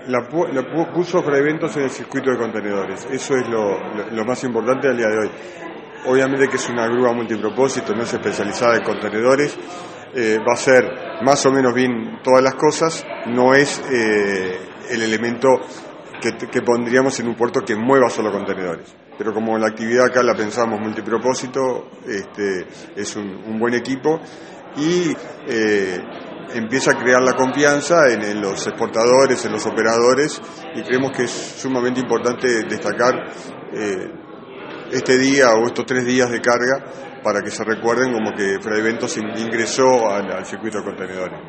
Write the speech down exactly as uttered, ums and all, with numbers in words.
la, la puso para eventos en el circuito de contenedores. Eso es lo, lo, lo más importante al día de hoy. Obviamente que es una grúa multipropósito, no es especializada en contenedores, eh, va a ser más o menos bien todas las cosas, no es eh, el elemento que, que pondríamos en un puerto que mueva solo contenedores. Pero como la actividad acá la pensamos multipropósito, este, es un, un buen equipo y eh, empieza a crear la confianza en, en los exportadores, en los operadores, y creemos que es sumamente importante destacar eh, este día o estos tres días de carga para que se recuerden como que Fredeventos ingresó al, al circuito de contenedores.